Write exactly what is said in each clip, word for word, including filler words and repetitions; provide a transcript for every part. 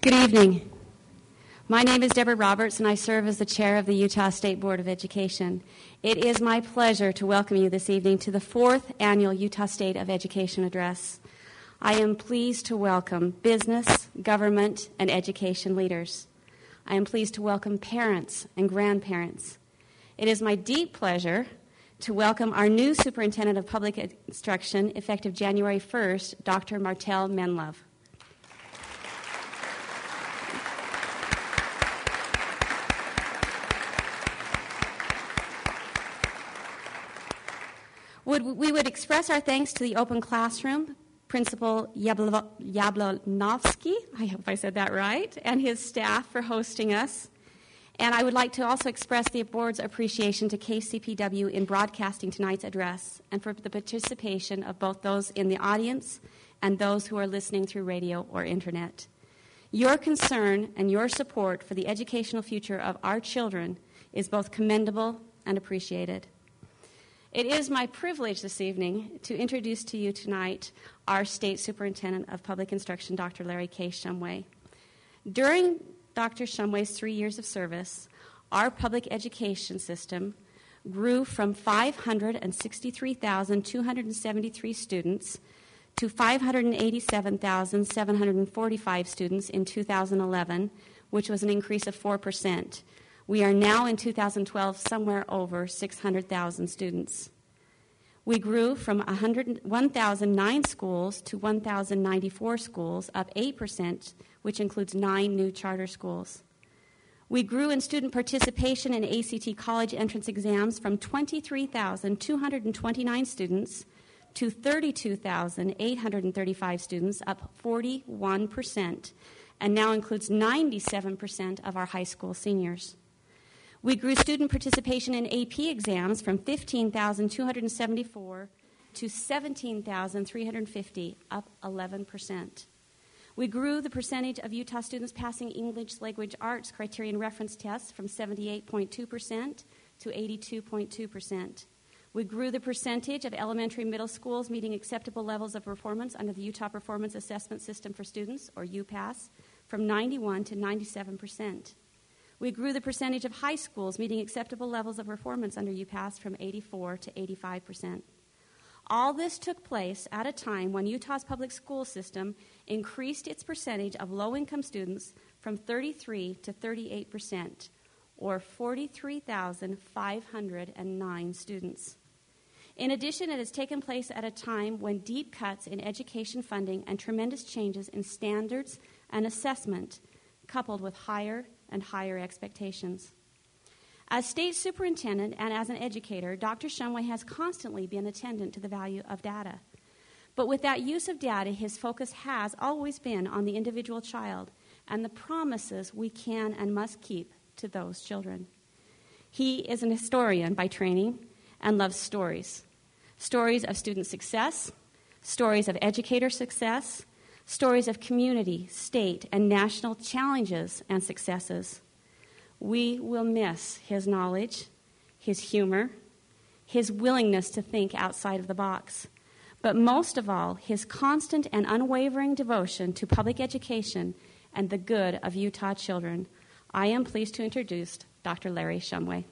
Good evening. My name is Deborah Roberts, and I serve as the chair of the Utah State Board of Education. It is my pleasure to welcome you this evening to the fourth annual Utah State of Education Address. I am pleased to welcome business, government, and education leaders. I am pleased to welcome parents and grandparents. It is my deep pleasure to welcome our new Superintendent of Public Instruction, effective January first, Doctor Martel Menlove. Would, we would express our thanks to the Open Classroom, Principal Yablo, Yablonovsky, I hope I said that right, and his staff for hosting us. And I would like to also express the board's appreciation to K C P W in broadcasting tonight's address and for the participation of both those in the audience and those who are listening through radio or internet. Your concern and your support for the educational future of our children is both commendable and appreciated. It is my privilege this evening to introduce to you tonight our State Superintendent of Public Instruction, Doctor Larry K. Shumway. During Doctor Shumway's three years of service, our public education system grew from five hundred sixty-three thousand two hundred seventy-three students to five hundred eighty-seven thousand seven hundred forty-five students in two thousand eleven, which was an increase of four percent. We are now in two thousand twelve somewhere over six hundred thousand students. We grew from one thousand nine schools to one thousand ninety-four schools, up eight percent, which includes nine new charter schools. We grew in student participation in A C T college entrance exams from twenty-three thousand two hundred twenty-nine students to thirty-two thousand eight hundred thirty-five students, up forty-one percent, and now includes ninety-seven percent of our high school seniors. We grew student participation in A P exams from fifteen thousand two hundred seventy-four to seventeen thousand three hundred fifty, up eleven percent. We grew the percentage of Utah students passing English language arts criterion reference tests from seventy-eight point two percent to eighty-two point two percent. We grew the percentage of elementary and middle schools meeting acceptable levels of performance under the Utah Performance Assessment System for Students, or U PASS, from ninety-one to ninety-seven percent. We grew the percentage of high schools meeting acceptable levels of performance under U PASS from eighty-four to eighty-five percent. All this took place at a time when Utah's public school system increased its percentage of low-income students from thirty-three to thirty-eight percent, or forty-three thousand five hundred nine students. In addition, it has taken place at a time when deep cuts in education funding and tremendous changes in standards and assessment, coupled with higher and higher expectations. As state superintendent and as an educator, Doctor Shumway has constantly been attendant to the value of data. But with that use of data, his focus has always been on the individual child and the promises we can and must keep to those children. He is an historian by training and loves stories. Stories of student success, stories of educator success, stories of community, state, and national challenges and successes. We will miss his knowledge, his humor, his willingness to think outside of the box, but most of all, his constant and unwavering devotion to public education and the good of Utah children. I am pleased to introduce Doctor Larry Shumway.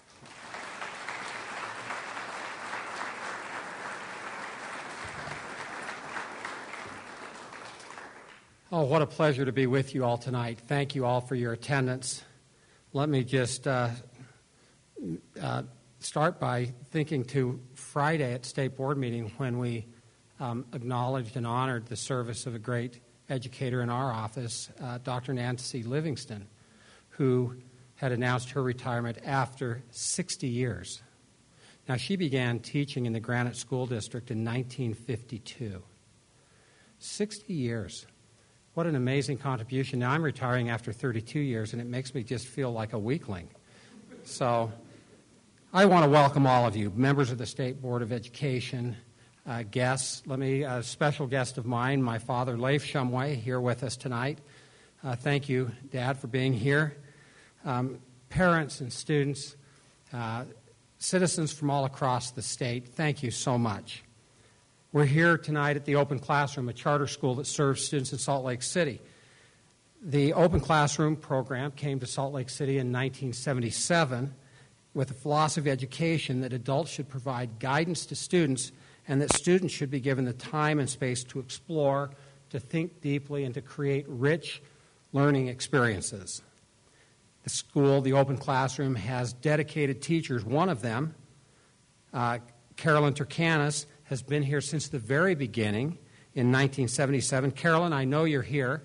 Oh, what a pleasure to be with you all tonight. Thank you all for your attendance. Let me just uh, uh, start by thinking to Friday at State Board meeting when we um, acknowledged and honored the service of a great educator in our office, uh, Doctor Nancy Livingston, who had announced her retirement after sixty years. Now, she began teaching in the Granite School District in nineteen fifty-two. sixty years. What an amazing contribution. Now, I'm retiring after thirty-two years, and it makes me just feel like a weakling. So I want to welcome all of you, members of the State Board of Education, uh, guests. Let me, a special guest of mine, my father, Leif Shumway, here with us tonight. Uh, thank you, Dad, for being here. Um, parents and students, uh, citizens from all across the state, thank you so much. We're here tonight at the Open Classroom, a charter school that serves students in Salt Lake City. The Open Classroom program came to Salt Lake City in nineteen seventy-seven with a philosophy of education that adults should provide guidance to students and that students should be given the time and space to explore, to think deeply, and to create rich learning experiences. The school, the Open Classroom, has dedicated teachers. One of them, uh, Carolyn Turkanis, has been here since the very beginning in nineteen seventy-seven. Carolyn, I know you're here.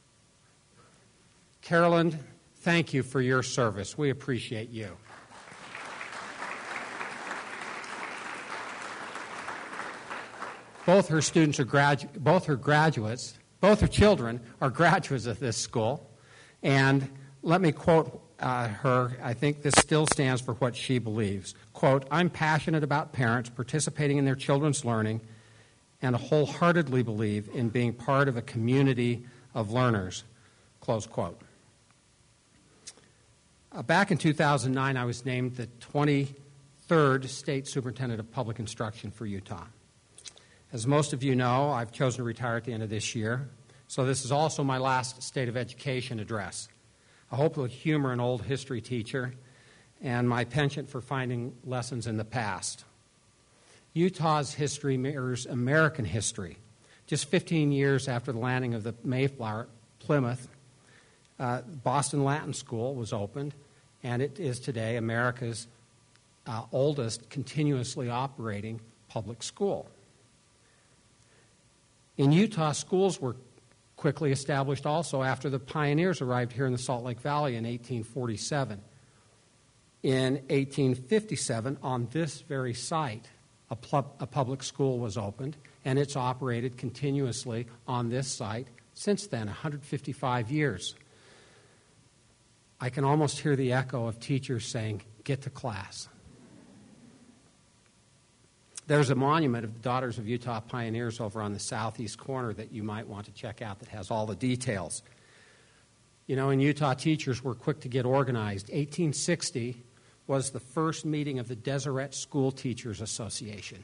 Carolyn, thank you for your service. We appreciate you. Both her students are gradu- both her graduates, both her children are graduates of this school. And let me quote uh, her. I think this still stands for what she believes. Quote, "I'm passionate about parents participating in their children's learning and wholeheartedly believe in being part of a community of learners." Close quote. Uh, back in two thousand nine, I was named the twenty-third State Superintendent of Public Instruction for Utah. As most of you know, I've chosen to retire at the end of this year, so this is also my last State of Education address. I hope with humor an old history teacher and my penchant for finding lessons in the past. Utah's history mirrors American history. Just fifteen years after the landing of the Mayflower, Plymouth, uh, Boston Latin School was opened, and it is today America's uh, oldest continuously operating public school. In Utah, schools were quickly established also after the pioneers arrived here in the Salt Lake Valley in eighteen forty-seven. In eighteen fifty-seven, on this very site, a, pl- a public school was opened, and it's operated continuously on this site since then, one hundred fifty-five years. I can almost hear the echo of teachers saying, "Get to class." There's a monument of the Daughters of Utah Pioneers over on the southeast corner that you might want to check out that has all the details. You know, in Utah, teachers were quick to get organized. eighteen sixty was the first meeting of the Deseret School Teachers Association.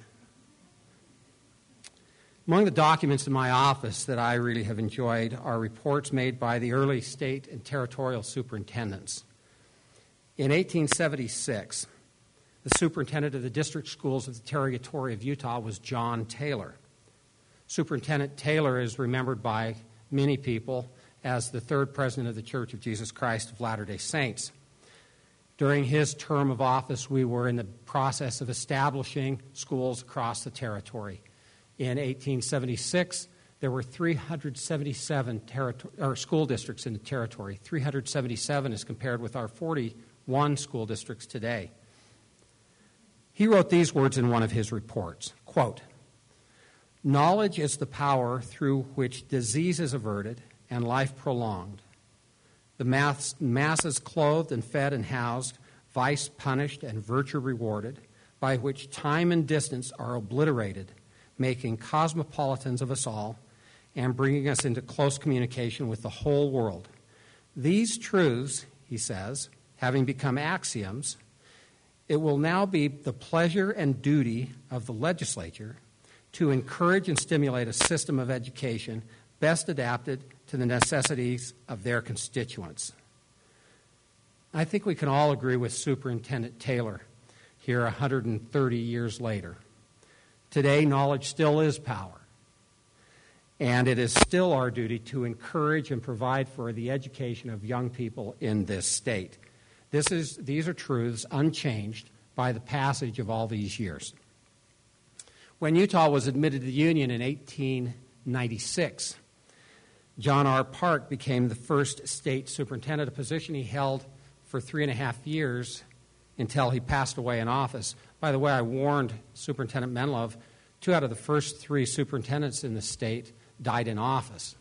Among the documents in my office that I really have enjoyed are reports made by the early state and territorial superintendents. In eighteen seventy-six, the superintendent of the district schools of the Territory of Utah was John Taylor. Superintendent Taylor is remembered by many people as the third president of the Church of Jesus Christ of Latter-day Saints. During his term of office, we were in the process of establishing schools across the territory. In eighteen seventy-six, there were three hundred seventy-seven territory, or school districts in the territory. three hundred seventy-seven is compared with our forty-one school districts today. He wrote these words in one of his reports, quote, "Knowledge is the power through which disease is averted and life prolonged. The mass, masses clothed and fed and housed, vice punished and virtue rewarded, by which time and distance are obliterated, making cosmopolitans of us all and bringing us into close communication with the whole world. These truths," he says, "having become axioms, it will now be the pleasure and duty of the legislature to encourage and stimulate a system of education best adapted to the necessities of their constituents." I think we can all agree with Superintendent Taylor here one hundred thirty years later. Today, knowledge still is power, and it is still our duty to encourage and provide for the education of young people in this state. This is, these are truths unchanged by the passage of all these years. When Utah was admitted to the Union in eighteen ninety-six, John R. Park became the first state superintendent, a position he held for three and a half years until he passed away in office. By the way, I warned Superintendent Menlove, two out of the first three superintendents in the state died in office.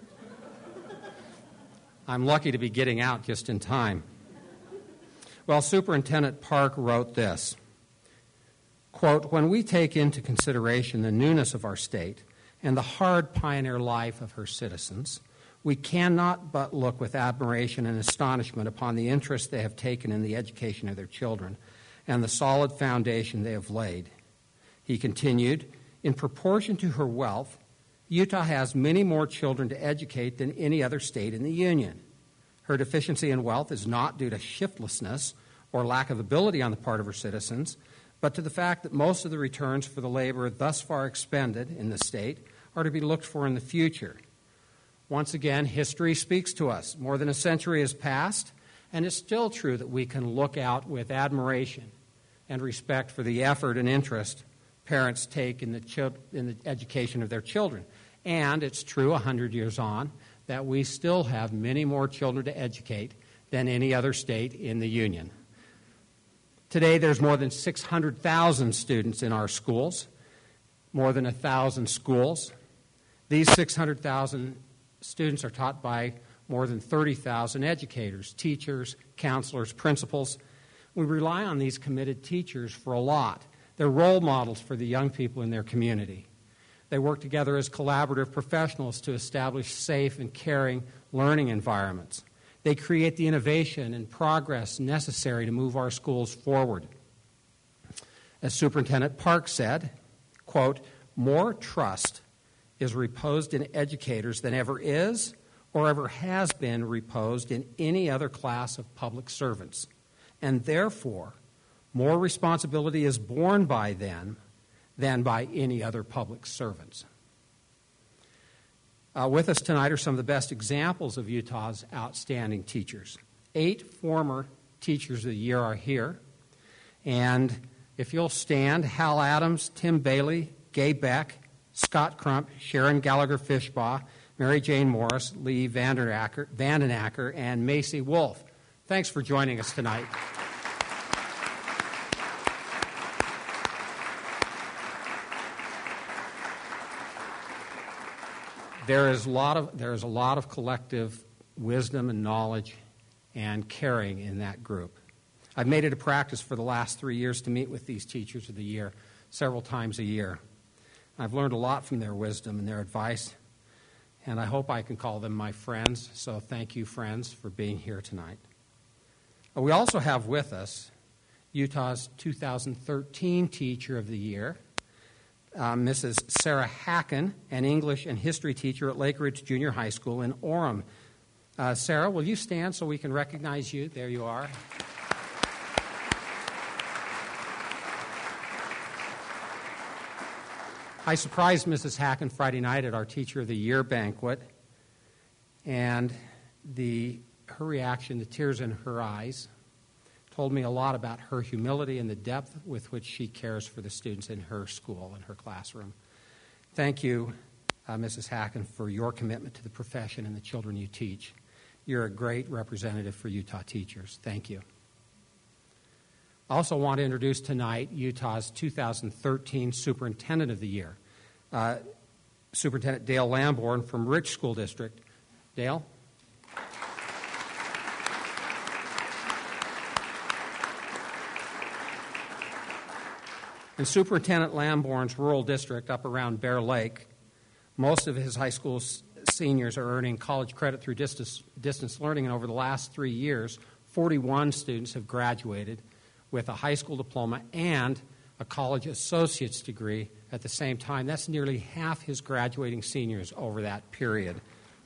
I'm lucky to be getting out just in time. Well, Superintendent Park wrote this, quote, "When we take into consideration the newness of our state and the hard pioneer life of her citizens, we cannot but look with admiration and astonishment upon the interest they have taken in the education of their children and the solid foundation they have laid." He continued, "In proportion to her wealth Utah has many more children to educate than any other state in the Union. Her deficiency in wealth is not due to shiftlessness or lack of ability on the part of her citizens, but to the fact that most of the returns for the labor thus far expended in the state are to be looked for in the future. Once again, history speaks to us. More than a century has passed, and it's still true that we can look out with admiration and respect for the effort and interest parents take in the, ch- in the education of their children. And it's true, one hundred years on, that we still have many more children to educate than any other state in the Union. Today, there's more than six hundred thousand students in our schools, more than one thousand schools. These six hundred thousand students are taught by more than thirty thousand educators, teachers, counselors, principals. We rely on these committed teachers for a lot. They're role models for the young people in their community. They work together as collaborative professionals to establish safe and caring learning environments. They create the innovation and progress necessary to move our schools forward. As Superintendent Park said, quote, "More trust is reposed in educators than ever is or ever has been reposed in any other class of public servants. And therefore, more responsibility is borne by them than by any other public servants." Uh, with us tonight are some of the best examples of Utah's outstanding teachers. Eight former Teachers of the Year are here. And if you'll stand, Hal Adams, Tim Bailey, Gay Beck, Scott Crump, Sharon Gallagher-Fishbaugh, Mary Jane Morris, Lee Vandenacker, Vandenacker, and Macy Wolf. Thanks for joining us tonight. There is a lot of there is a lot of collective wisdom and knowledge and caring in that group. I've made it a practice for the last three years to meet with these Teachers of the Year several times a year. I've learned a lot from their wisdom and their advice, and I hope I can call them my friends. So thank you, friends, for being here tonight. We also have with us Utah's two thousand thirteen Teacher of the Year, Uh, Missus Sarah Hacken, an English and history teacher at Lake Ridge Junior High School in Orem. Uh, Sarah, will you stand so we can recognize you? There you are. I surprised Missus Hacken Friday night at our Teacher of the Year banquet, and the her reaction, the tears in her eyes, told me a lot about her humility and the depth with which she cares for the students in her school and her classroom. Thank you, uh, Missus Hacken, for your commitment to the profession and the children you teach. You're a great representative for Utah teachers. Thank you. I also want to introduce tonight Utah's two thousand thirteen Superintendent of the Year, uh, Superintendent Dale Lamborn from Rich School District. Dale? In Superintendent Lamborn's rural district up around Bear Lake, most of his high school s- seniors are earning college credit through distance, distance learning, and over the last three years, forty-one students have graduated with a high school diploma and a college associate's degree at the same time. That's nearly half his graduating seniors over that period.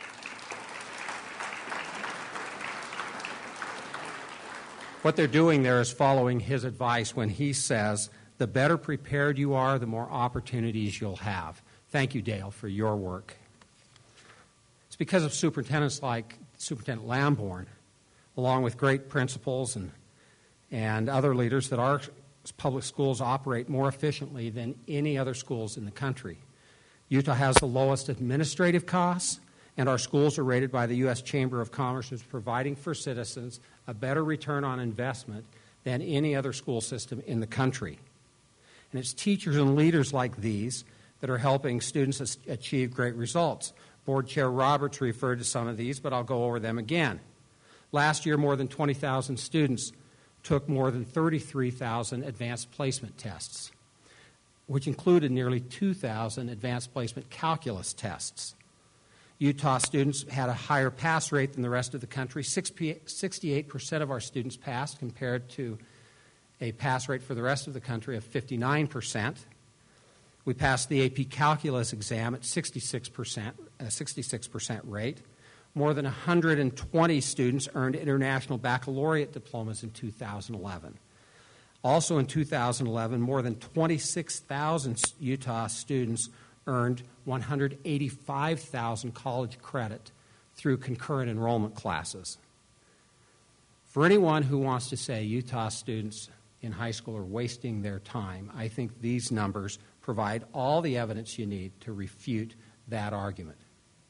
What they're doing there is following his advice when he says, "The better prepared you are, the more opportunities you'll have." Thank you, Dale, for your work. It's because of superintendents like Superintendent Lamborn, along with great principals and, and other leaders, that our public schools operate more efficiently than any other schools in the country. Utah has the lowest administrative costs, and our schools are rated by the U S Chamber of Commerce as providing for citizens a better return on investment than any other school system in the country. And it's teachers and leaders like these that are helping students achieve great results. Board Chair Roberts referred to some of these, but I'll go over them again. Last year, more than twenty thousand students took more than thirty-three thousand advanced placement tests, which included nearly two thousand advanced placement calculus tests. Utah students had a higher pass rate than the rest of the country. sixty-eight percent of our students passed, compared to a pass rate for the rest of the country of fifty-nine percent. We passed the A P Calculus exam at sixty-six percent, a sixty-six percent rate. More than one hundred twenty students earned international baccalaureate diplomas in two thousand eleven. Also in two thousand eleven, more than twenty-six thousand Utah students earned one hundred eighty-five thousand college credit through concurrent enrollment classes. For anyone who wants to say Utah students in high school are wasting their time, I think these numbers provide all the evidence you need to refute that argument.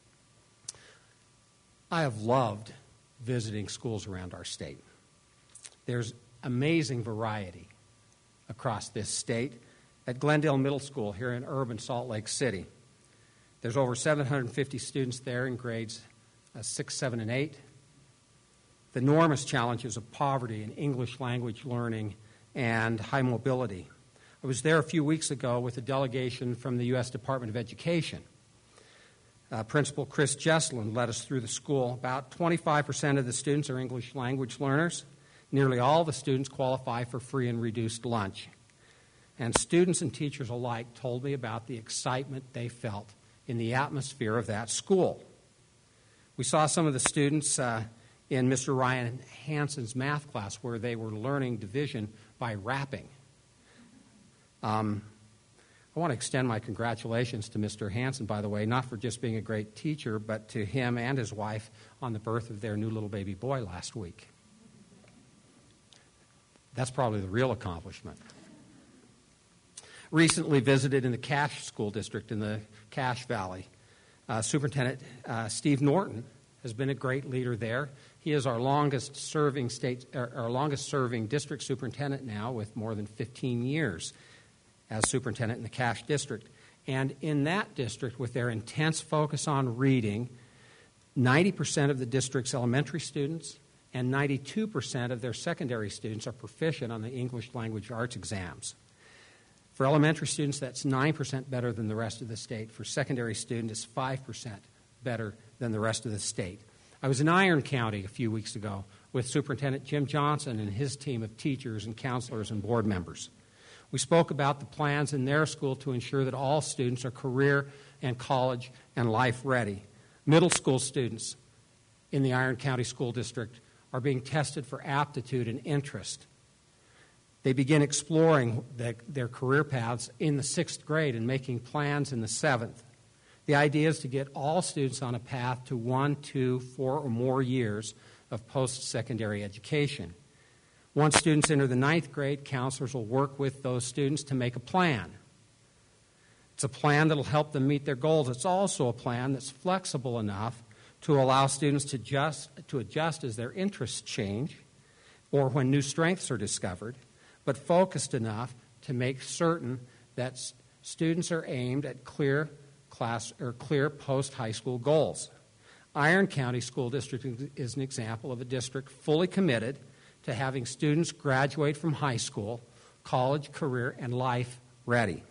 I have loved visiting schools around our state. There's amazing variety across this state. At Glendale Middle School here in urban Salt Lake City, there's over seven hundred fifty students there in grades uh, six, seven, and eight. The enormous challenges of poverty and English language learning and high mobility. I was there a few weeks ago with a delegation from the U S Department of Education. Uh, Principal Chris Jesselin led us through the school. About twenty-five percent of the students are English language learners. Nearly all the students qualify for free and reduced lunch. And students and teachers alike told me about the excitement they felt in the atmosphere of that school. We saw some of the students uh, in Mister Ryan Hansen's math class where they were learning division by rapping. Um, I want to extend my congratulations to Mister Hansen, by the way, not for just being a great teacher, but to him and his wife on the birth of their new little baby boy last week. That's probably the real accomplishment. Recently visited in the Cache School District in the Cache Valley. Uh, Superintendent uh, Steve Norton has been a great leader there. He is our longest serving state, our longest serving district superintendent now, with more than fifteen years as superintendent in the Cache District. And in that district, with their intense focus on reading, ninety percent of the district's elementary students and ninety-two percent of their secondary students are proficient on the English language arts exams. For elementary students, that's nine percent better than the rest of the state. For secondary students, it's five percent better than the rest of the state. I was in Iron County a few weeks ago with Superintendent Jim Johnson and his team of teachers and counselors and board members. We spoke about the plans in their school to ensure that all students are career and college and life ready. Middle school students in the Iron County School District are being tested for aptitude and interest. They begin exploring the, their career paths in the sixth grade and making plans in the seventh. The idea is to get all students on a path to one, two, four, or more years of post-secondary education. Once students enter the ninth grade, counselors will work with those students to make a plan. It's a plan that will help them meet their goals. It's also a plan that's flexible enough to allow students to, just, to adjust as their interests change or when new strengths are discovered, but focused enough to make certain that s- students are aimed at clear class or clear post-high school goals. Iron County School District is an example of a district fully committed to having students graduate from high school, college, career, and life ready.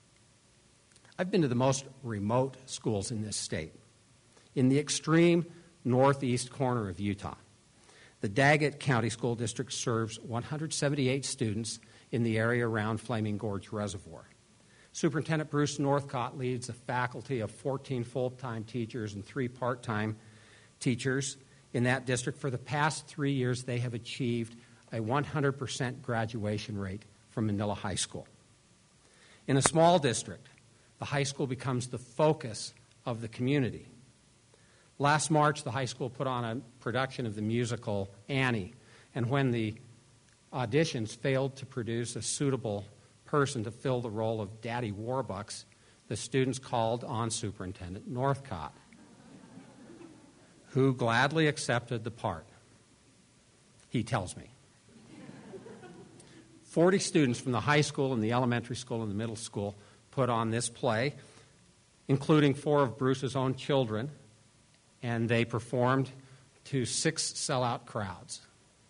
I've been to the most remote schools in this state, in the extreme northeast corner of Utah. The Daggett County School District serves one hundred seventy-eight students in the area around Flaming Gorge Reservoir. Superintendent Bruce Northcott leads a faculty of fourteen full-time teachers and three part-time teachers in that district. For the past three years, they have achieved a one hundred percent graduation rate from Manila High School. In a small district, the high school becomes the focus of the community. Last March, the high school put on a production of the musical Annie, and when the auditions failed to produce a suitable person to fill the role of Daddy Warbucks, the students called on Superintendent Northcott, who gladly accepted the part. He tells me. Forty students from the high school and the elementary school and the middle school put on this play, including four of Bruce's own children, and they performed to six sellout crowds.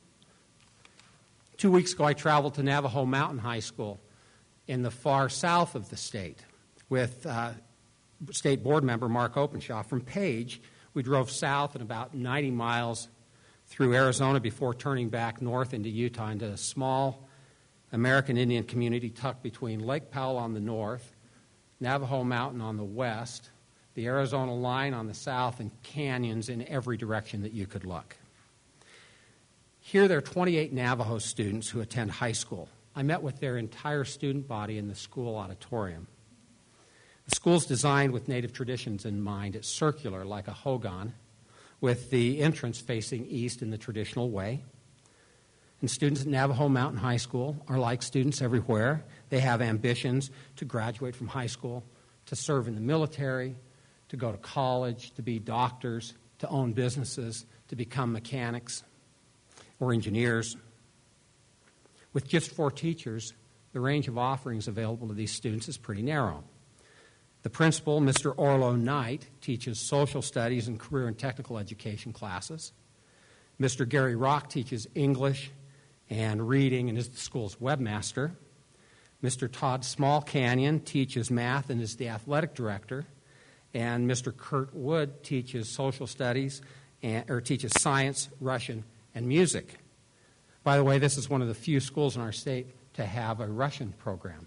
Two weeks ago, I traveled to Navajo Mountain High School in the far south of the state with uh, State Board member Mark Openshaw. From Page, we drove south and about ninety miles through Arizona before turning back north into Utah, into a small American Indian community tucked between Lake Powell on the north, Navajo Mountain on the west, the Arizona line on the south, and canyons in every direction that you could look. Here there are twenty-eight Navajo students who attend high school. I met with their entire student body in the school auditorium. The school's designed with native traditions in mind. It's circular, like a hogan, with the entrance facing east in the traditional way. And students at Navajo Mountain High School are like students everywhere. They have ambitions to graduate from high school, to serve in the military, to go to college, to be doctors, to own businesses, to become mechanics or engineers. With just four teachers, the range of offerings available to these students is pretty narrow. The principal, Mister Orlo Knight, teaches social studies and career and technical education classes. Mister Gary Rock teaches English and reading and is the school's webmaster. Mister Todd Small Canyon teaches math and is the athletic director. And Mister Kurt Wood teaches social studies and, or teaches science, Russian, and music. By the way, this is one of the few schools in our state to have a Russian program.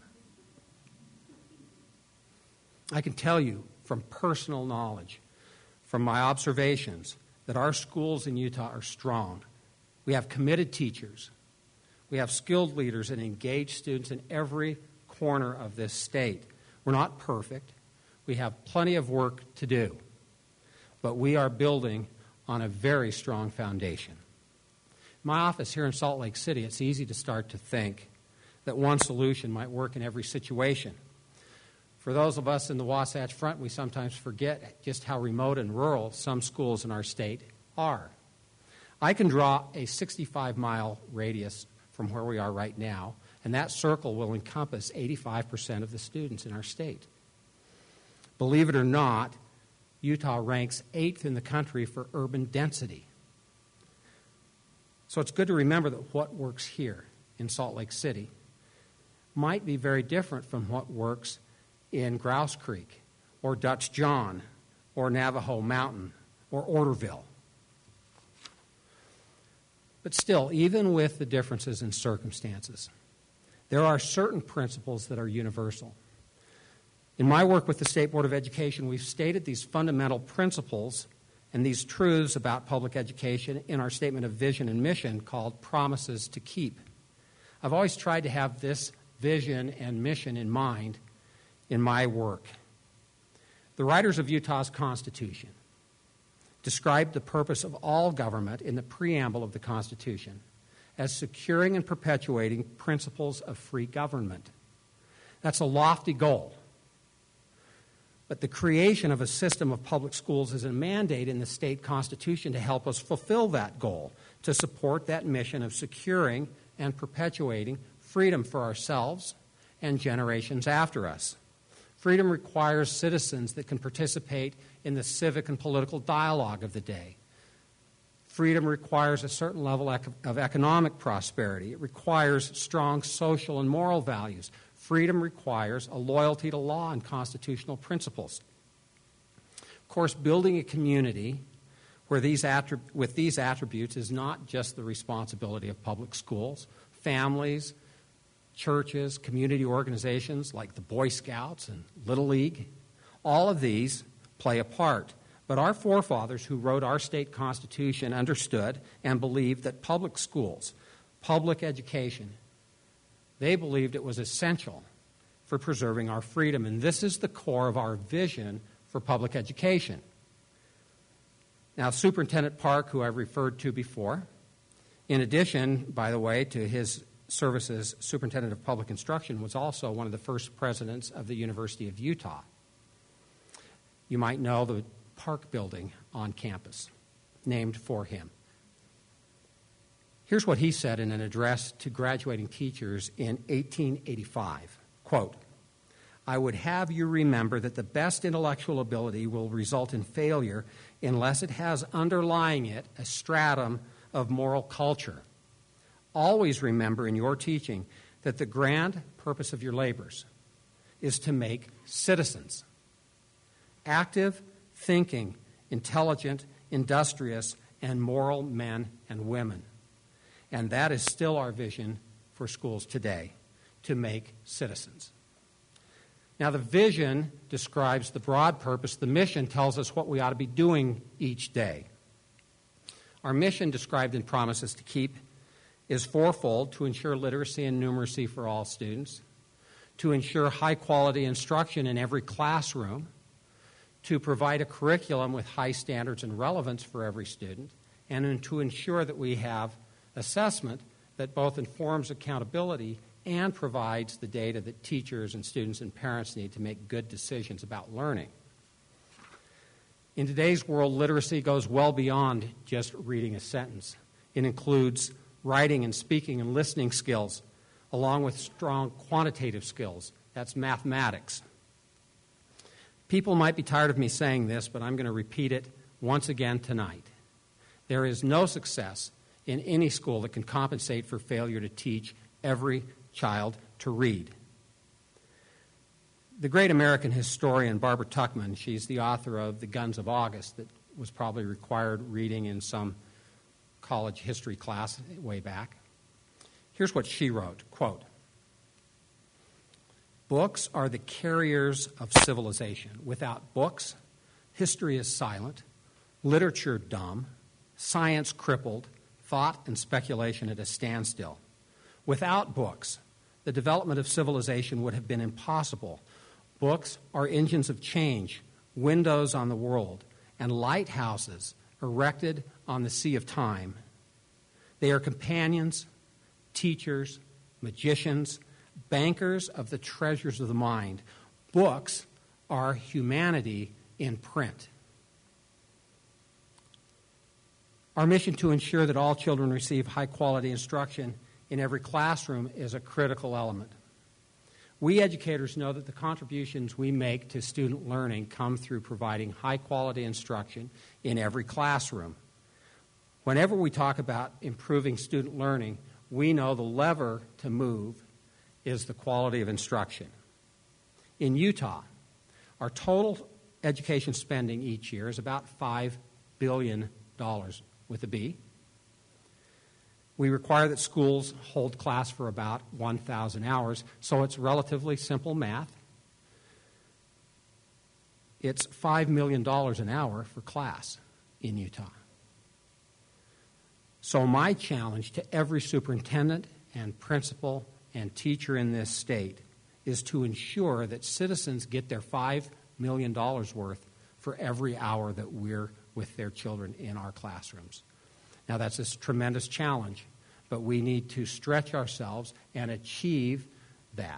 I can tell you from personal knowledge, from my observations, that our schools in Utah are strong. We have committed teachers. We have skilled leaders and engaged students in every corner of this state. We're not perfect. We have plenty of work to do. But we are building on a very strong foundation. In my office here in Salt Lake City, it's easy to start to think that one solution might work in every situation. For those of us in the Wasatch Front, we sometimes forget just how remote and rural some schools in our state are. I can draw a sixty-five mile radius from where we are right now, and that circle will encompass eighty-five percent of the students in our state. Believe it or not, Utah ranks eighth in the country for urban density. So it's good to remember that what works here in Salt Lake City might be very different from what works in Grouse Creek or Dutch John or Navajo Mountain or Orderville. But still, even with the differences in circumstances, there are certain principles that are universal. In my work with the State Board of Education, we've stated these fundamental principles and these truths about public education in our statement of vision and mission called Promises to Keep. I've always tried to have this vision and mission in mind in my work. The writers of Utah's Constitution described the purpose of all government in the preamble of the Constitution as securing and perpetuating principles of free government. That's a lofty goal. But the creation of a system of public schools is a mandate in the state constitution to help us fulfill that goal, to support that mission of securing and perpetuating freedom for ourselves and generations after us. Freedom requires citizens that can participate in the civic and political dialogue of the day. Freedom requires a certain level of economic prosperity. It requires strong social and moral values. Freedom requires a loyalty to law and constitutional principles. Of course, building a community where these attrib- with these attributes is not just the responsibility of public schools, families, churches, community organizations like the Boy Scouts and Little League. All of these play a part. But our forefathers who wrote our state constitution understood and believed that public schools, public education, they believed it was essential for preserving our freedom. And this is the core of our vision for public education. Now, Superintendent Park, who I've referred to before, in addition, by the way, to his service as Superintendent of Public Instruction, was also one of the first presidents of the University of Utah. You might know the Park building on campus, named for him. Here's what he said in an address to graduating teachers in eighteen eighty-five. Quote, "I would have you remember that the best intellectual ability will result in failure unless it has underlying it a stratum of moral culture. Always remember in your teaching that the grand purpose of your labors is to make citizens. Active, thinking, intelligent, industrious, and moral men and women. And that is still our vision for schools today, to make citizens." Now, the vision describes the broad purpose. The mission tells us what we ought to be doing each day. Our mission, described in Promises to Keep, is fourfold: to ensure literacy and numeracy for all students, to ensure high-quality instruction in every classroom, to provide a curriculum with high standards and relevance for every student, and to ensure that we have assessment that both informs accountability and provides the data that teachers and students and parents need to make good decisions about learning. In today's world, literacy goes well beyond just reading a sentence. It includes writing and speaking and listening skills, along with strong quantitative skills. That's mathematics. People might be tired of me saying this, but I'm going to repeat it once again tonight. There is no success in any school that can compensate for failure to teach every child to read. The great American historian Barbara Tuchman, she's the author of The Guns of August, that was probably required reading in some college history class way back. Here's what she wrote, quote, "Books are the carriers of civilization. Without books, history is silent, literature dumb, science crippled, thought and speculation at a standstill. Without books, the development of civilization would have been impossible. Books are engines of change, windows on the world, and lighthouses erected on the sea of time. They are companions, teachers, magicians, bankers of the treasures of the mind. Books are humanity in print." Our mission to ensure that all children receive high-quality instruction in every classroom is a critical element. We educators know that the contributions we make to student learning come through providing high-quality instruction in every classroom. Whenever we talk about improving student learning, we know the lever to move is the quality of instruction. In Utah, our total education spending each year is about five billion dollars with a B. We require that schools hold class for about one thousand hours, so it's relatively simple math. It's five million dollars an hour for class in Utah. So my challenge to every superintendent and principal and teacher in this state is to ensure that citizens get their five million dollars worth for every hour that we're with their children in our classrooms. Now, that's a tremendous challenge, but we need to stretch ourselves and achieve that.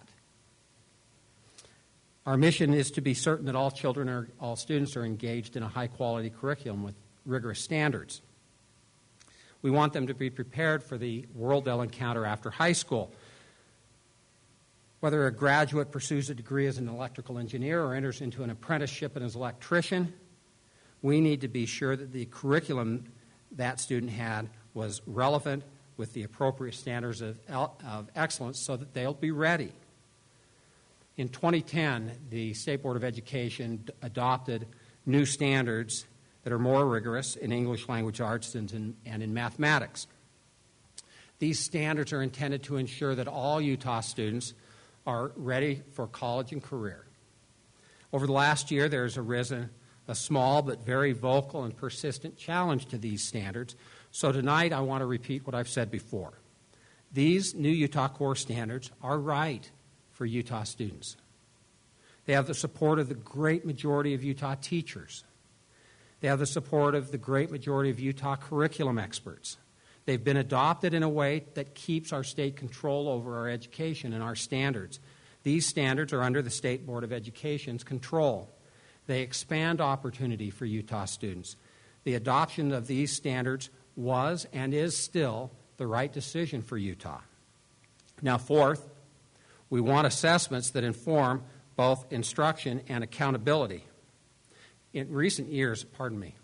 Our mission is to be certain that all children or all students are engaged in a high-quality curriculum with rigorous standards. We want them to be prepared for the world they'll encounter after high school. Whether a graduate pursues a degree as an electrical engineer or enters into an apprenticeship as an electrician, we need to be sure that the curriculum that student had was relevant with the appropriate standards of, of excellence so that they'll be ready. In twenty ten, the State Board of Education d- adopted new standards that are more rigorous in English language arts and in, and in mathematics. These standards are intended to ensure that all Utah students are ready for college and career. Over the last year, there has arisen a small but very vocal and persistent challenge to these standards. So tonight I want to repeat what I've said before. These new Utah core standards are right for Utah students. They have the support of the great majority of Utah teachers. They have the support of the great majority of Utah curriculum experts. They've been adopted in a way that keeps our state control over our education and our standards. These standards are under the State Board of Education's control. They expand opportunity for Utah students. The adoption of these standards was and is still the right decision for Utah. Now, fourth, we want assessments that inform both instruction and accountability. In recent years, pardon me,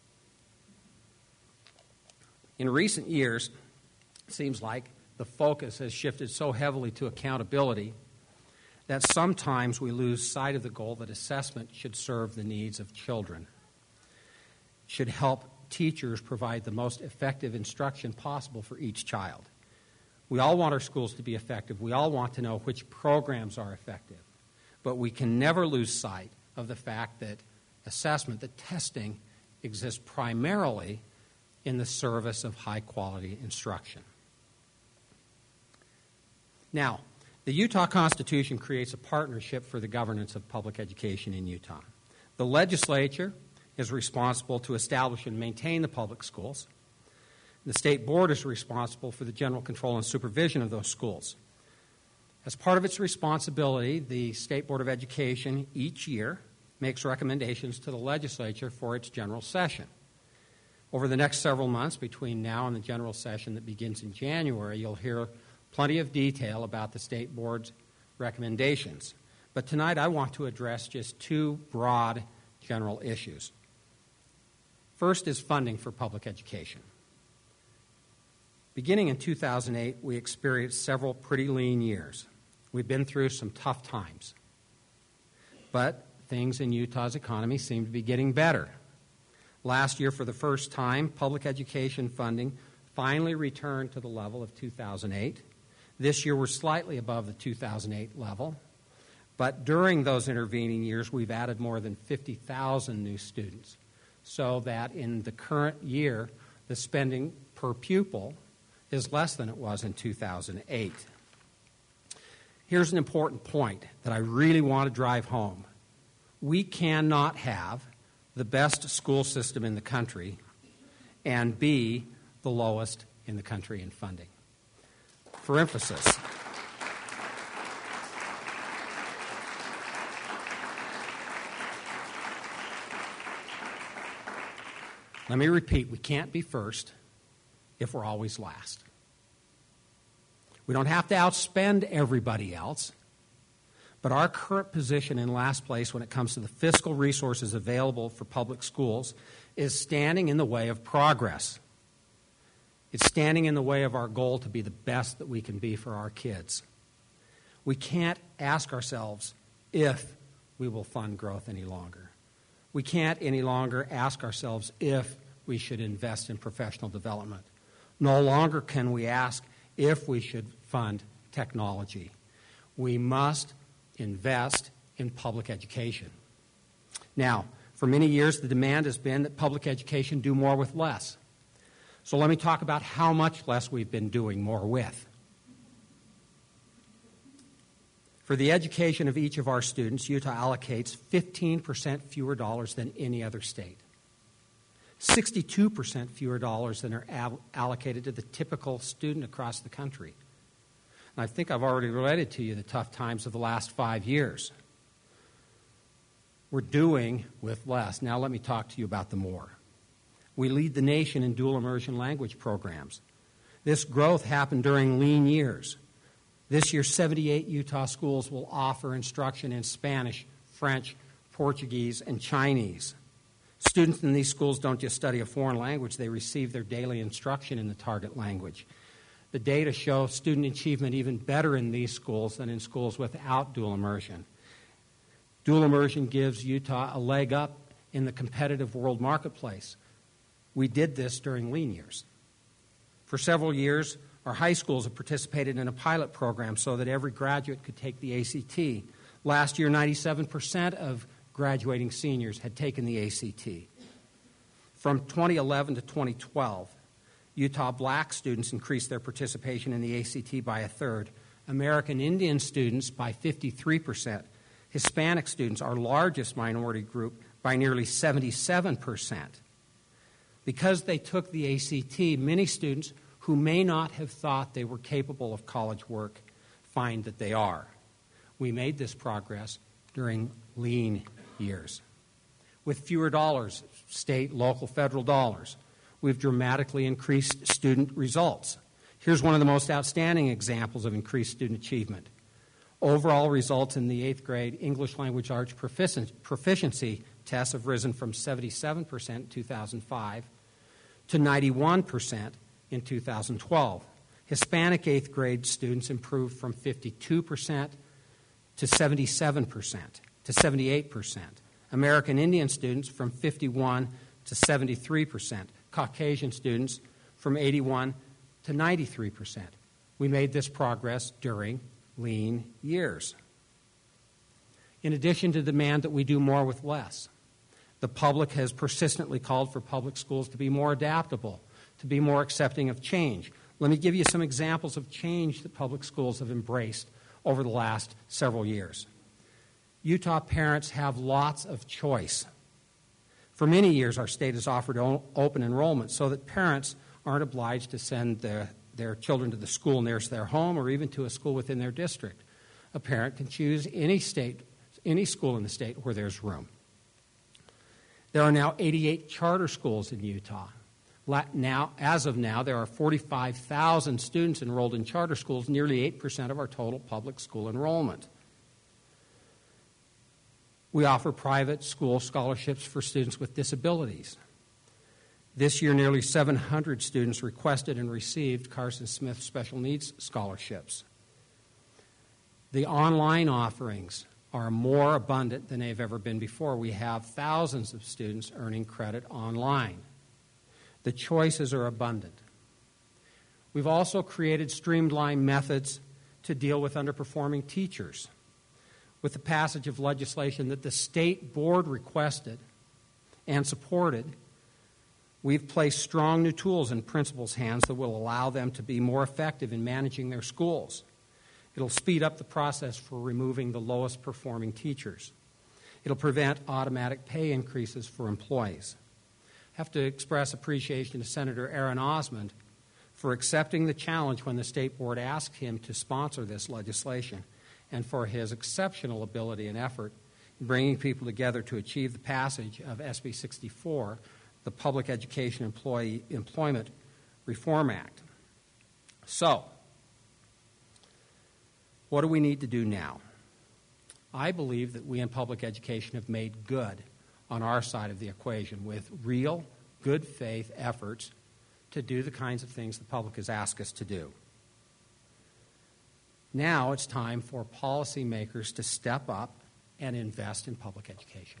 in recent years, it seems like the focus has shifted so heavily to accountability that sometimes we lose sight of the goal that assessment should serve the needs of children, should help teachers provide the most effective instruction possible for each child. We all want our schools to be effective. We all want to know which programs are effective. But we can never lose sight of the fact that assessment, that testing, exists primarily in the service of high-quality instruction. Now, the Utah Constitution creates a partnership for the governance of public education in Utah. The legislature is responsible to establish and maintain the public schools. The state board is responsible for the general control and supervision of those schools. As part of its responsibility, the State Board of Education each year makes recommendations to the legislature for its general session. Over the next several months, between now and the general session that begins in January, you'll hear plenty of detail about the State Board's recommendations. But tonight I want to address just two broad general issues. First is funding for public education. Beginning in two thousand eight, we experienced several pretty lean years. We've been through some tough times. But things in Utah's economy seem to be getting better. Last year, for the first time, public education funding finally returned to the level of two thousand eight. This year, we're slightly above the two thousand eight level. But during those intervening years, we've added more than fifty thousand new students, so that in the current year, the spending per pupil is less than it was in two thousand eight. Here's an important point that I really want to drive home. We cannot have the best school system in the country and be the lowest in the country in funding. For emphasis, let me repeat, we can't be first if we're always last. We don't have to outspend everybody else, but our current position in last place when it comes to the fiscal resources available for public schools is standing in the way of progress. It's standing in the way of our goal to be the best that we can be for our kids. We can't ask ourselves if we will fund growth any longer. We can't any longer ask ourselves if we should invest in professional development. No longer can we ask if we should fund technology. We must invest in public education. Now, for many years, the demand has been that public education do more with less. So let me talk about how much less we've been doing more with. For the education of each of our students, Utah allocates fifteen percent fewer dollars than any other state. sixty-two percent fewer dollars than are ab- allocated to the typical student across the country. And I think I've already related to you the tough times of the last five years. We're doing with less. Now let me talk to you about the more. We lead the nation in dual immersion language programs. This growth happened during lean years. This year, seventy-eight Utah schools will offer instruction in Spanish, French, Portuguese, and Chinese. Students in these schools don't just study a foreign language, they receive their daily instruction in the target language. The data show student achievement even better in these schools than in schools without dual immersion. Dual immersion gives Utah a leg up in the competitive world marketplace. We did this during lean years. For several years, our high schools have participated in a pilot program so that every graduate could take the A C T. Last year, ninety-seven percent of graduating seniors had taken the A C T. From twenty eleven to twenty twelve, Utah black students increased their participation in the A C T by a third, American Indian students by fifty-three percent, Hispanic students, our largest minority group, by nearly seventy-seven percent. Because they took the A C T, many students who may not have thought they were capable of college work find that they are. We made this progress during lean years. With fewer dollars, state, local, federal dollars, we've dramatically increased student results. Here's one of the most outstanding examples of increased student achievement. Overall results in the eighth grade English language arts proficiency tests have risen from seventy-seven percent in two thousand five to ninety-one percent in two thousand twelve. Hispanic eighth grade students improved from fifty-two percent to seventy-seven percent to seventy-eight percent. American Indian students from fifty-one to seventy-three percent. Caucasian students from eighty-one to ninety-three percent. We made this progress during lean years. In addition to the demand that we do more with less, the public has persistently called for public schools to be more adaptable, to be more accepting of change. Let me give you some examples of change that public schools have embraced over the last several years. Utah parents have lots of choice. For many years, our state has offered o- open enrollment so that parents aren't obliged to send their, their children to the school nearest their home or even to a school within their district. A parent can choose any state, any school in the state where there's room. There are now eighty-eight charter schools in Utah. Now, as of now, there are forty-five thousand students enrolled in charter schools, nearly eight percent of our total public school enrollment. We offer private school scholarships for students with disabilities. This year, nearly seven hundred students requested and received Carson Smith Special Needs scholarships. The online offerings are more abundant than they've ever been before. We have thousands of students earning credit online. The choices are abundant. We've also created streamlined methods to deal with underperforming teachers. With the passage of legislation that the state board requested and supported, we've placed strong new tools in principals' hands that will allow them to be more effective in managing their schools. It'll speed up the process for removing the lowest performing teachers. It'll prevent automatic pay increases for employees. I have to express appreciation to Senator Aaron Osmond for accepting the challenge when the state board asked him to sponsor this legislation, and for his exceptional ability and effort in bringing people together to achieve the passage of S B sixty-four, the Public Education Employee Employment Reform Act. So, what do we need to do now? I believe that we in public education have made good on our side of the equation with real, good faith efforts to do the kinds of things the public has asked us to do. Now it's time for policymakers to step up and invest in public education.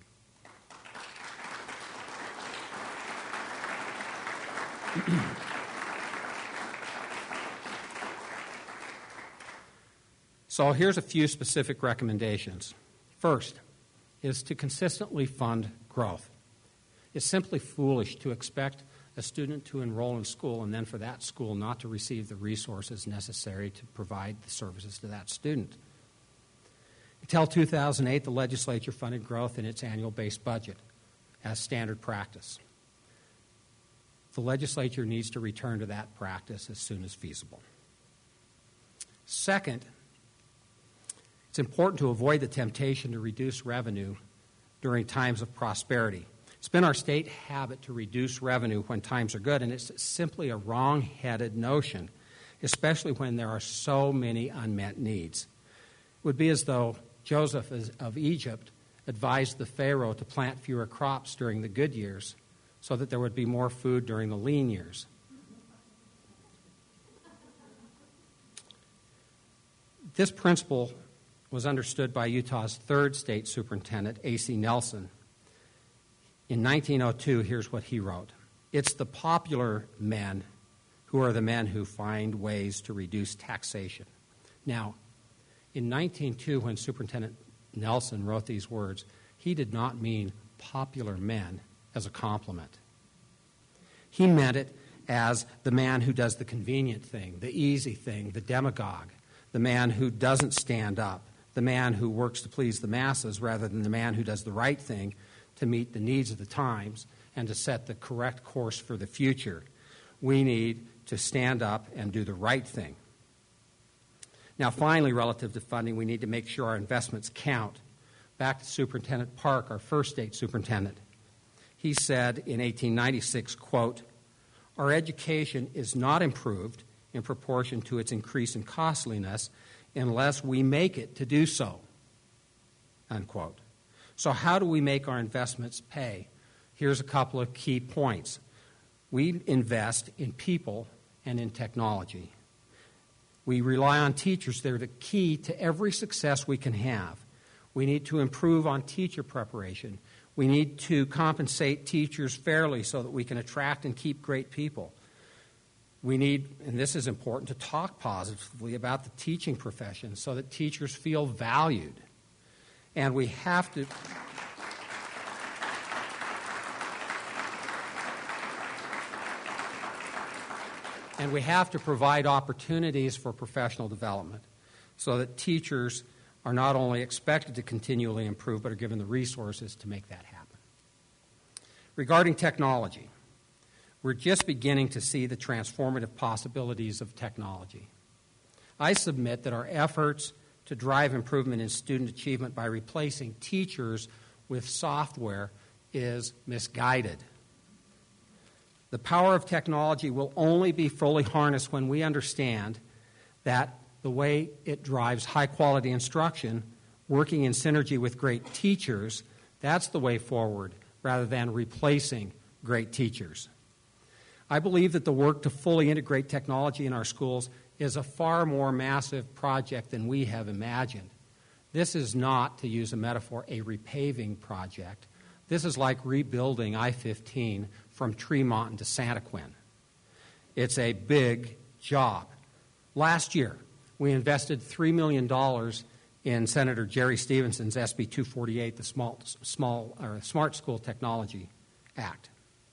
So here's a few specific recommendations. First is to consistently fund growth. It's simply foolish to expect a student to enroll in school and then for that school not to receive the resources necessary to provide the services to that student. Until two thousand eight, the legislature funded growth in its annual base budget as standard practice. The legislature needs to return to that practice as soon as feasible. Second, it's important to avoid the temptation to reduce revenue during times of prosperity. It's been our state habit to reduce revenue when times are good, and it's simply a wrong-headed notion, especially when there are so many unmet needs. It would be as though Joseph of Egypt advised the Pharaoh to plant fewer crops during the good years so that there would be more food during the lean years. This principle was understood by Utah's third state superintendent, A C Nelson. In nineteen oh two, here's what he wrote. It's the popular men who are the men who find ways to reduce taxation. Now, in nineteen oh two, when Superintendent Nelson wrote these words, he did not mean popular men as a compliment. He meant it as the man who does the convenient thing, the easy thing, the demagogue, the man who doesn't stand up, the man who works to please the masses rather than the man who does the right thing to meet the needs of the times and to set the correct course for the future. We need to stand up and do the right thing. Now, finally, relative to funding, we need to make sure our investments count. Back to Superintendent Park, our first state superintendent. He said in eighteen ninety-six, quote, "Our education is not improved in proportion to its increase in costliness unless we make it to do so," unquote. So how do we make our investments pay? Here's a couple of key points. We invest in people and in technology. We rely on teachers. They're the key to every success we can have. We need to improve on teacher preparation. We need to compensate teachers fairly so that we can attract and keep great people. We need, and this is important, to talk positively about the teaching profession so that teachers feel valued. And we have to... And we have to provide opportunities for professional development so that teachers are not only expected to continually improve, but are given the resources to make that happen. Regarding technology, we're just beginning to see the transformative possibilities of technology. I submit that our efforts to drive improvement in student achievement by replacing teachers with software is misguided. The power of technology will only be fully harnessed when we understand that the way it drives high-quality instruction, working in synergy with great teachers, that's the way forward, rather than replacing great teachers. I believe that the work to fully integrate technology in our schools is a far more massive project than we have imagined. This is not, to use a metaphor, a repaving project. This is like rebuilding I fifteen from Tremont to Santaquin. It's a big job. Last year, we invested three million dollars in Senator Jerry Stevenson's S B two forty-eight, the Small, Small, or Smart School Technology Act.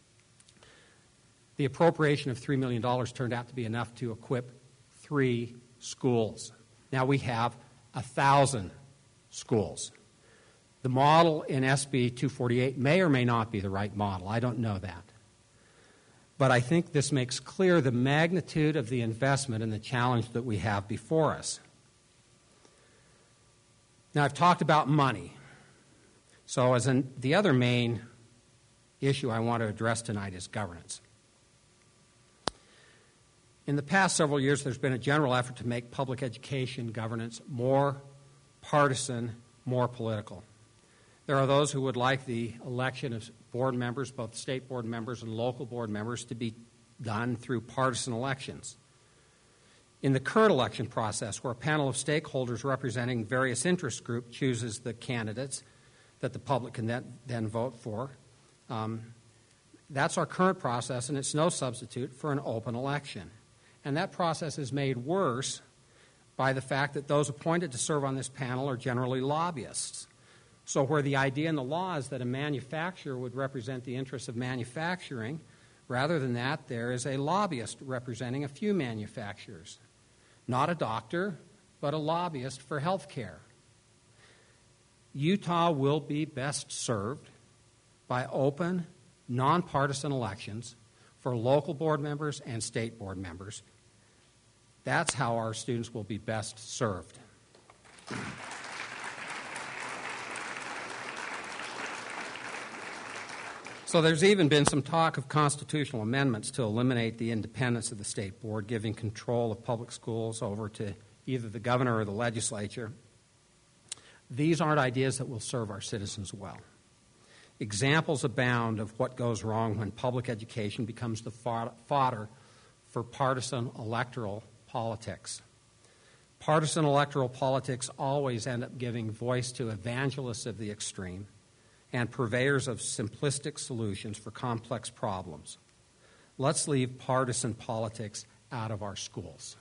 The appropriation of three million dollars turned out to be enough to equip three schools. Now we have one thousand schools. The model in S B two forty-eight may or may not be the right model. I don't know that. But I think this makes clear the magnitude of the investment and the challenge that we have before us. Now, I've talked about money. So as in, the other main issue I want to address tonight is governance. In the past several years, there's been a general effort to make public education governance more partisan, more political. There are those who would like the election of board members, both state board members and local board members, to be done through partisan elections. In the current election process, where a panel of stakeholders representing various interest groups chooses the candidates that the public can then, then vote for, um, that's our current process, and it's no substitute for an open election. And that process is made worse by the fact that those appointed to serve on this panel are generally lobbyists. So where the idea in the law is that a manufacturer would represent the interests of manufacturing, rather than that, there is a lobbyist representing a few manufacturers. Not a doctor, but a lobbyist for health care. Utah will be best served by open, nonpartisan elections for local board members and state board members. That's how our students will be best served. So there's even been some talk of constitutional amendments to eliminate the independence of the state board, giving control of public schools over to either the governor or the legislature. These aren't ideas that will serve our citizens well. Examples abound of what goes wrong when public education becomes the fodder for partisan electoral politics. Partisan electoral politics always end up giving voice to evangelists of the extreme and purveyors of simplistic solutions for complex problems. Let's leave partisan politics out of our schools.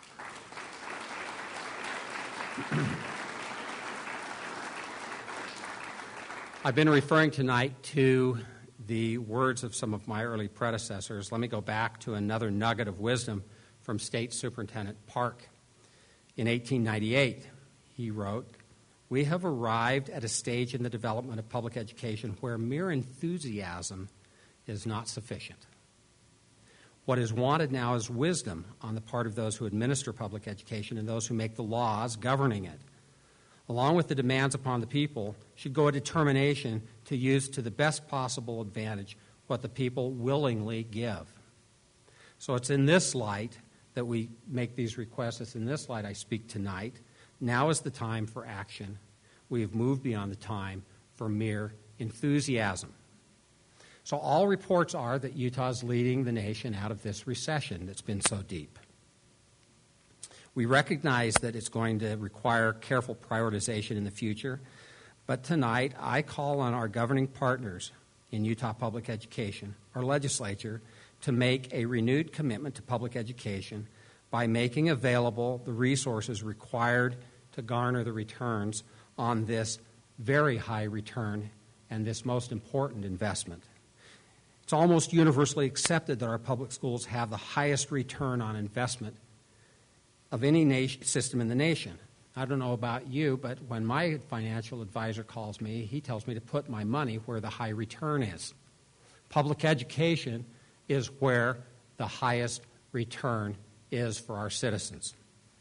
I've been referring tonight to the words of some of my early predecessors. Let me go back to another nugget of wisdom from State Superintendent Park. In eighteen ninety-eight, he wrote, "We have arrived at a stage in the development of public education where mere enthusiasm is not sufficient. What is wanted now is wisdom on the part of those who administer public education and those who make the laws governing it. Along with the demands upon the people should go a determination to use to the best possible advantage what the people willingly give." So it's in this light that we make these requests. It's in this light I speak tonight. Now is the time for action. We have moved beyond the time for mere enthusiasm. So all reports are that Utah is leading the nation out of this recession that's been so deep. We recognize that it's going to require careful prioritization in the future, but tonight I call on our governing partners in Utah public education, our legislature, to make a renewed commitment to public education by making available the resources required to garner the returns on this very high return and this most important investment. It's almost universally accepted that our public schools have the highest return on investment of any nation, system in the nation. I don't know about you, but when my financial advisor calls me, he tells me to put my money where the high return is. Public education is where the highest return is for our citizens.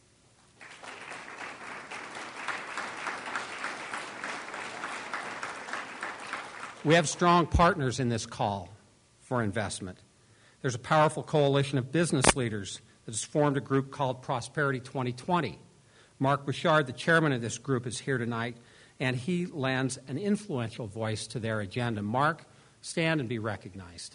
We have strong partners in this call for investment. There's a powerful coalition of business leaders that has formed a group called Prosperity twenty twenty. Mark Bouchard, the chairman of this group, is here tonight, and he lends an influential voice to their agenda. Mark, stand and be recognized.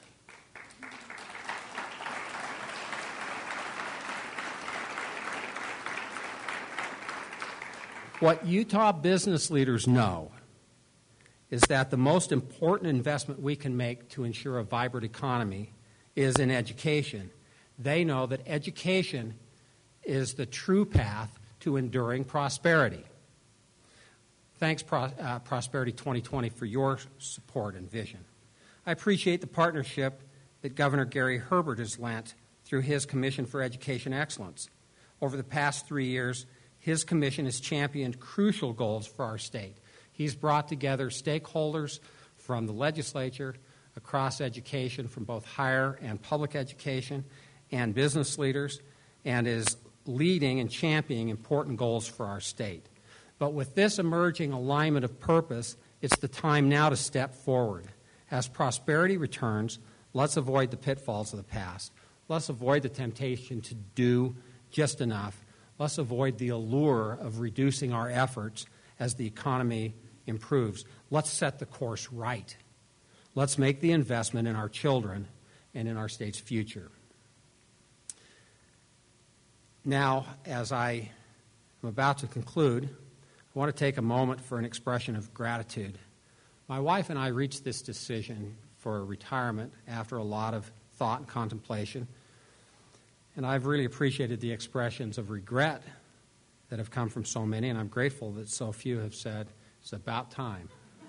What Utah business leaders know is that the most important investment we can make to ensure a vibrant economy is in education. They know that education is the true path to enduring prosperity. Thanks, Pro- uh, Prosperity twenty twenty, for your support and vision. I appreciate the partnership that Governor Gary Herbert has lent through his Commission for Education Excellence. Over the past three years, his commission has championed crucial goals for our state. He's brought together stakeholders from the legislature, across education, from both higher and public education, and business leaders, and is leading and championing important goals for our state. But with this emerging alignment of purpose, it's the time now to step forward. As prosperity returns, let's avoid the pitfalls of the past. Let's avoid the temptation to do just enough. Let's avoid the allure of reducing our efforts as the economy improves. Let's set the course right. Let's make the investment in our children and in our state's future. Now, as I am about to conclude, I want to take a moment for an expression of gratitude. My wife and I reached this decision for retirement after a lot of thought and contemplation, and I've really appreciated the expressions of regret that have come from so many, and I'm grateful that so few have said, it's about time.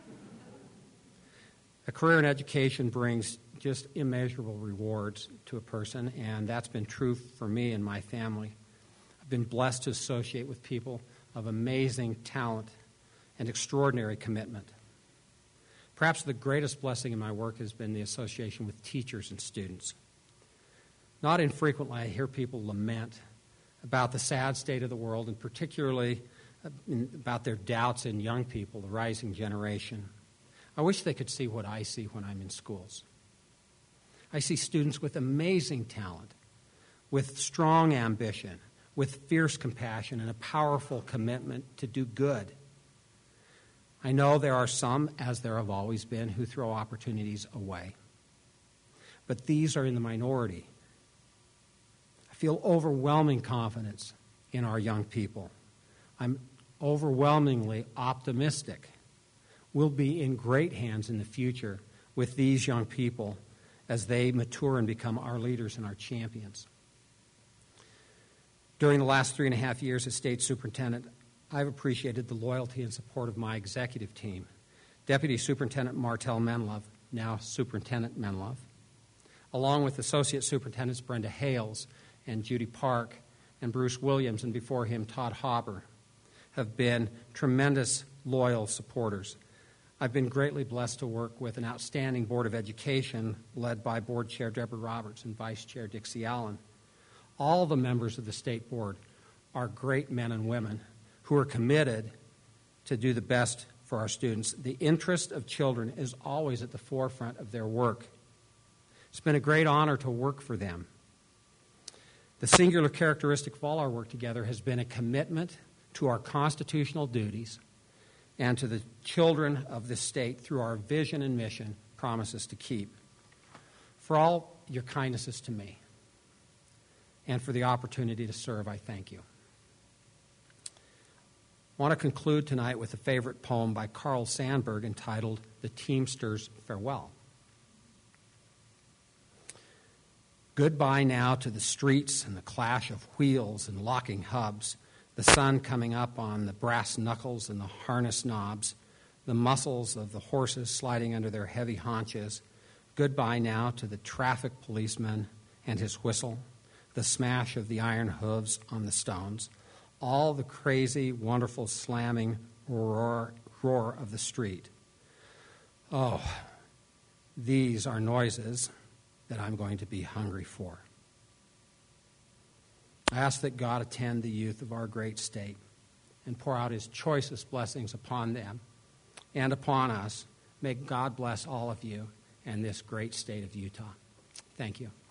A career in education brings just immeasurable rewards to a person, and that's been true for me and my family. I've been blessed to associate with people of amazing talent and extraordinary commitment. Perhaps the greatest blessing in my work has been the association with teachers and students. Not infrequently, I hear people lament about the sad state of the world, and particularly about their doubts in young people, the rising generation. I wish they could see what I see when I'm in schools. I see students with amazing talent, with strong ambition, with fierce compassion, and a powerful commitment to do good. I know there are some, as there have always been, who throw opportunities away. But these are in the minority. I feel overwhelming confidence in our young people. I'm overwhelmingly optimistic. We'll be in great hands in the future with these young people as they mature and become our leaders and our champions. During the last three and a half years as state superintendent, I've appreciated the loyalty and support of my executive team. Deputy Superintendent Martell Menlove, now Superintendent Menlove, along with Associate Superintendents Brenda Hales and Judy Park and Bruce Williams, and before him Todd Hauber, have been tremendous loyal supporters. I've been greatly blessed to work with an outstanding Board of Education led by Board Chair Deborah Roberts and Vice Chair Dixie Allen. All the members of the State Board are great men and women who are committed to do the best for our students. The interest of children is always at the forefront of their work. It's been a great honor to work for them. The singular characteristic of all our work together has been a commitment to our constitutional duties and to the children of this state through our vision and mission promises to keep. For all your kindnesses to me and for the opportunity to serve, I thank you. I want to conclude tonight with a favorite poem by Carl Sandburg entitled The Teamster's Farewell. Goodbye now to the streets and the clash of wheels and locking hubs, the sun coming up on the brass knuckles and the harness knobs, the muscles of the horses sliding under their heavy haunches. Goodbye now to the traffic policeman and his whistle, the smash of the iron hooves on the stones, all the crazy, wonderful slamming roar, roar of the street. Oh, these are noises that I'm going to be hungry for. I ask that God attend the youth of our great state and pour out his choicest blessings upon them and upon us. May God bless all of you and this great state of Utah. Thank you.